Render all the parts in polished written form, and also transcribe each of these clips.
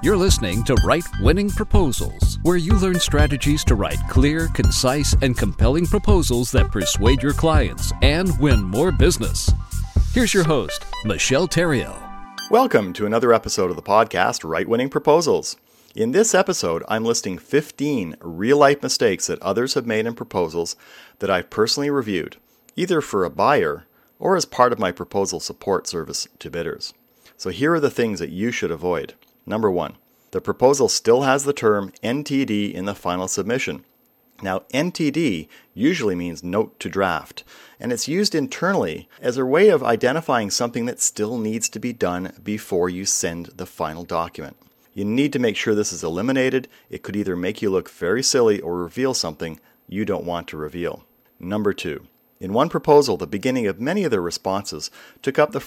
You're listening to Write Winning Proposals, where you learn strategies to write clear, concise, and compelling proposals that persuade your clients and win more business. Here's your host, Michelle Theriault. Welcome to another episode of the podcast, Write Winning Proposals. In this episode, I'm listing 15 real-life mistakes that others have made in proposals that I've personally reviewed, either for a buyer or as part of my proposal support service to bidders. So here are the things that you should avoid. Number 1, the proposal still has the term NTD in the final submission. Now, NTD usually means note to draft, and it's used internally as a way of identifying something that still needs to be done before you send the final document. You need to make sure this is eliminated. It could either make you look very silly or reveal something you don't want to reveal. Number 2, in one proposal, the beginning of many of their responses took up the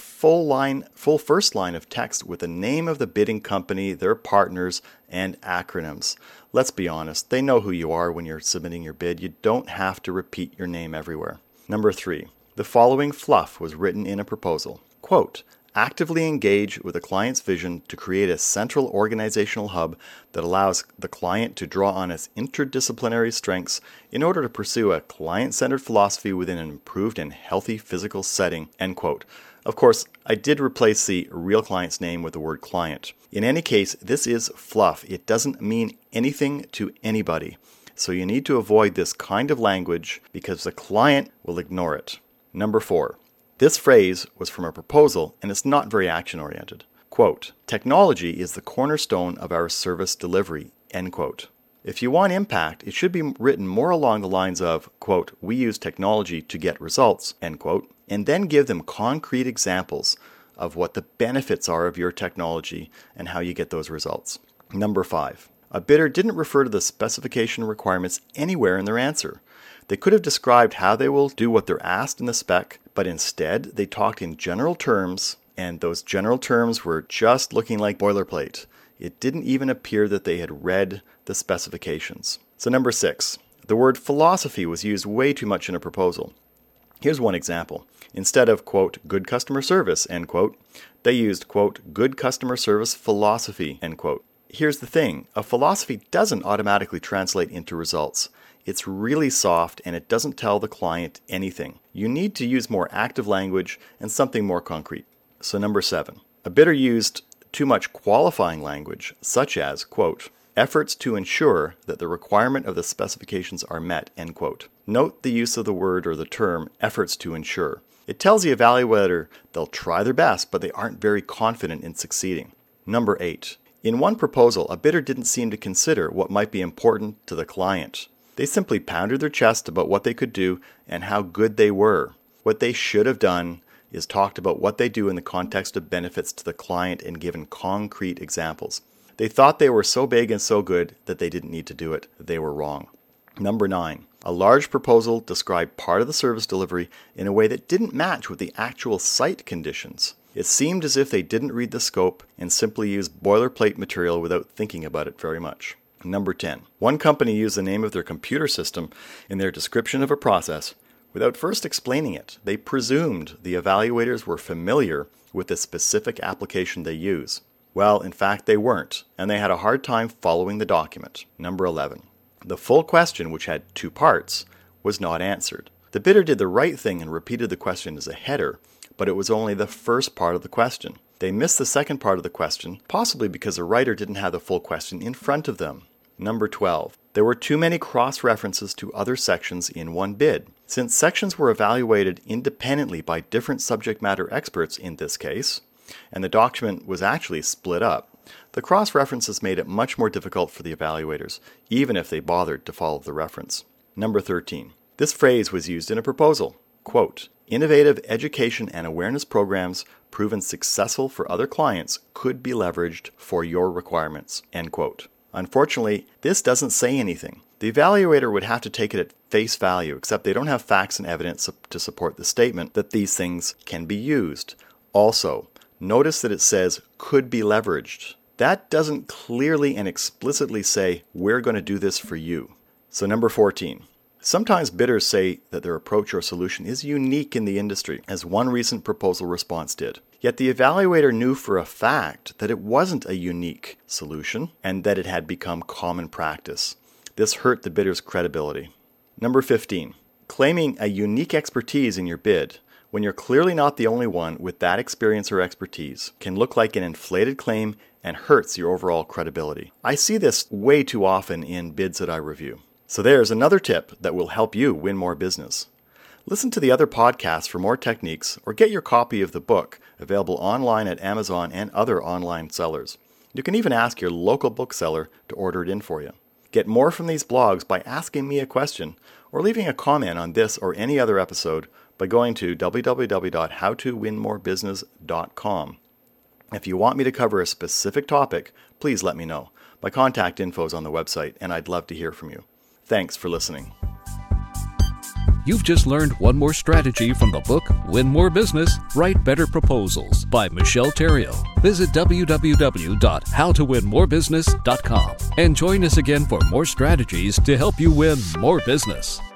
full first line of text with the name of the bidding company, their partners, and acronyms. Let's be honest, they know who you are when you're submitting your bid. You don't have to repeat your name everywhere. Number 3, the following fluff was written in a proposal. Quote, actively engage with the client's vision to create a central organizational hub that allows the client to draw on its interdisciplinary strengths in order to pursue a client-centered philosophy within an improved and healthy physical setting, end quote. Of course, I did replace the real client's name with the word client. In any case, this is fluff. It doesn't mean anything to anybody. So you need to avoid this kind of language because the client will ignore it. Number 4. This phrase was from a proposal, and it's not very action-oriented. Quote, technology is the cornerstone of our service delivery, end quote. If you want impact, it should be written more along the lines of, quote, we use technology to get results, end quote, and then give them concrete examples of what the benefits are of your technology and how you get those results. Number 5, a bidder didn't refer to the specification requirements anywhere in their answer. They could have described how they will do what they're asked in the spec, but instead they talked in general terms, and those general terms were just looking like boilerplate. It didn't even appear that they had read the specifications. So number 6, the word philosophy was used way too much in a proposal. Here's one example. Instead of, quote, good customer service, end quote, they used, quote, good customer service philosophy, end quote. Here's the thing, a philosophy doesn't automatically translate into results. It's really soft and it doesn't tell the client anything. You need to use more active language and something more concrete. So number 7, a bidder used too much qualifying language, such as, quote, efforts to ensure that the requirement of the specifications are met, end quote. Note the use of the word or the term efforts to ensure. It tells the evaluator they'll try their best, but they aren't very confident in succeeding. Number 8, in one proposal, a bidder didn't seem to consider what might be important to the client. They simply pounded their chest about what they could do and how good they were. What they should have done is talked about what they do in the context of benefits to the client and given concrete examples. They thought they were so big and so good that they didn't need to do it. They were wrong. Number 9, a large proposal described part of the service delivery in a way that didn't match with the actual site conditions. It seemed as if they didn't read the scope and simply used boilerplate material without thinking about it very much. Number 10, one company used the name of their computer system in their description of a process without first explaining it. They presumed the evaluators were familiar with the specific application they use. Well, in fact, they weren't, and they had a hard time following the document. Number 11, the full question, which had 2 parts, was not answered. The bidder did the right thing and repeated the question as a header, but it was only the first part of the question. They missed the second part of the question, possibly because the writer didn't have the full question in front of them. Number 12. There were too many cross-references to other sections in one bid. Since sections were evaluated independently by different subject matter experts in this case, and the document was actually split up, the cross-references made it much more difficult for the evaluators, even if they bothered to follow the reference. Number 13. This phrase was used in a proposal. Quote, innovative education and awareness programs proven successful for other clients could be leveraged for your requirements, end quote. Unfortunately, this doesn't say anything. The evaluator would have to take it at face value, except they don't have facts and evidence to support the statement that these things can be used. Also, notice that it says could be leveraged. That doesn't clearly and explicitly say we're going to do this for you. So number 14. Sometimes bidders say that their approach or solution is unique in the industry, as one recent proposal response did. Yet the evaluator knew for a fact that it wasn't a unique solution and that it had become common practice. This hurt the bidder's credibility. Number 15. Claiming a unique expertise in your bid when you're clearly not the only one with that experience or expertise can look like an inflated claim and hurts your overall credibility. I see this way too often in bids that I review. So there's another tip that will help you win more business. Listen to the other podcasts for more techniques or get your copy of the book available online at Amazon and other online sellers. You can even ask your local bookseller to order it in for you. Get more from these blogs by asking me a question or leaving a comment on this or any other episode by going to www.howtowinmorebusiness.com. If you want me to cover a specific topic, please let me know. My contact info is on the website, and I'd love to hear from you. Thanks for listening. You've just learned one more strategy from the book Win More Business, Write Better Proposals by Michelle Theriault. Visit www.howtowinmorebusiness.com and join us again for more strategies to help you win more business.